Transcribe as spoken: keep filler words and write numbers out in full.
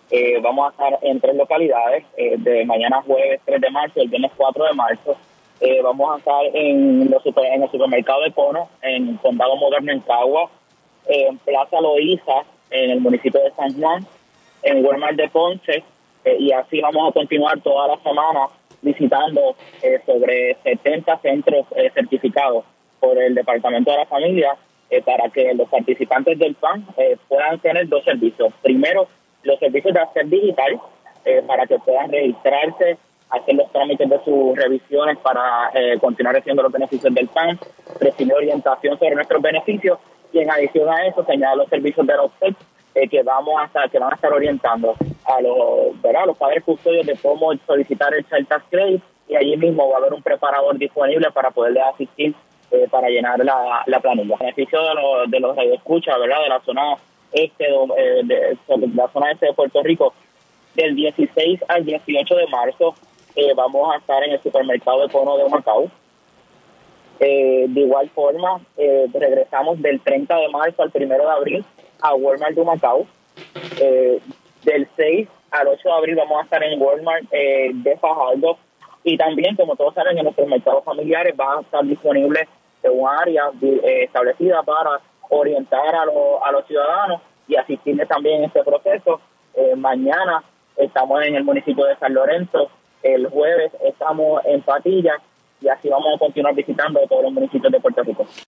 Eh, vamos a estar en tres localidades, eh, de mañana jueves tres de marzo, el viernes cuatro de marzo. Eh, vamos a estar en, los super, en el supermercado de Pono, en Condado Moderno, en Cagua, eh, en Plaza Loíza, en el municipio de San Juan, en Walmart de Ponce, eh, y así vamos a continuar toda la semana visitando eh, sobre setenta centros eh, certificados por el Departamento de la Familia, eh, para que los participantes del P A N eh, puedan tener dos servicios. Primero, los servicios de hacer digital, eh, para que puedan registrarse, hacer los trámites de sus revisiones para eh, continuar recibiendo los beneficios del P A N, recibir orientación sobre nuestros beneficios, y en adición a eso, señalar los servicios de los P E C, eh, que vamos a estar, que van a estar orientando a los, ¿verdad?, a los padres custodios de cómo solicitar el Child Tax Credit, y allí mismo va a haber un preparador disponible para poderles asistir eh, para llenar la, la planilla. El beneficio de los, de los radioescuchas, ¿verdad?, de la zona este, de, de, de la zona este de Puerto Rico, del dieciséis al dieciocho de marzo, eh, vamos a estar en el supermercado de Pono de Humacao. Eh, de igual forma, eh, regresamos del treinta de marzo al primero de abril a Walmart de Humacao. Eh, del seis al ocho de abril vamos a estar en Walmart eh, de Fajardo, y también, como todos saben, en nuestros mercados familiares va a estar disponible un área eh, establecida para orientar a, lo, a los ciudadanos y asistirles también en este proceso. Eh, mañana estamos en el municipio de San Lorenzo, el jueves estamos en Patillas, y así vamos a continuar visitando todos los municipios de Puerto Rico.